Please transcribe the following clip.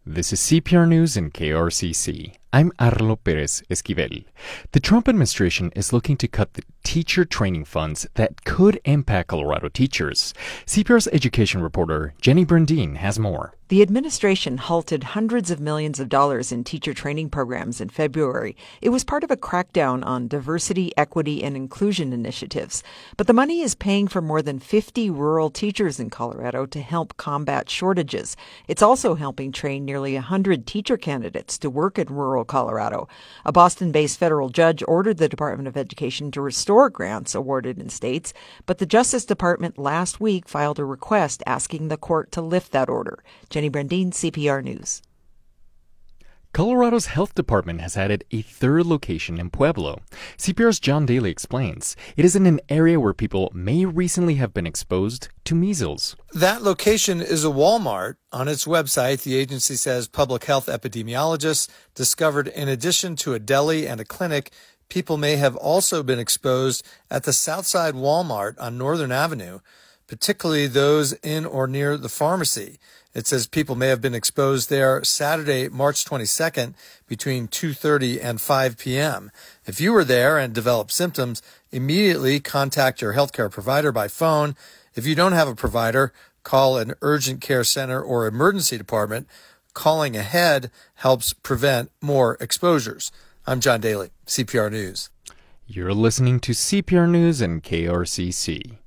This is CPR News and KRCC. I'm Arlo Perez Esquivel. The Trump administration is looking to cut the teacher training funds that could impact Colorado teachers. CPR's education reporter Jenny Brandine has more. The administration halted hundreds of millions of dollars in teacher training programs in February. It was part of a crackdown on diversity, equity, and inclusion initiatives. But the money is paying for more than 50 rural teachers in Colorado to help combat shortages. It's also helping train nearly 100 teacher candidates to work in rural Colorado. A Boston-based federal judge ordered the Department of Education to restore grants awarded in states, but the Justice Department last week filed a request asking the court to lift that order. Jenny Brandine, CPR News. Colorado's health department has added a third location in Pueblo. CPR's John Daly explains it is in an area where people may recently have been exposed to measles. That location is a Walmart. On its website, the agency says public health epidemiologists discovered in addition to a deli and a clinic, people may have also been exposed at the Southside Walmart on Northern Avenue, particularly those in or near the pharmacy. It says people may have been exposed there Saturday, March 22nd, between 2:30 and 5 p.m. If you were there and developed symptoms, immediately contact your healthcare provider by phone. If you don't have a provider, call an urgent care center or emergency department. Calling ahead helps prevent more exposures. I'm John Daly, CPR News. You're listening to CPR News and KRCC.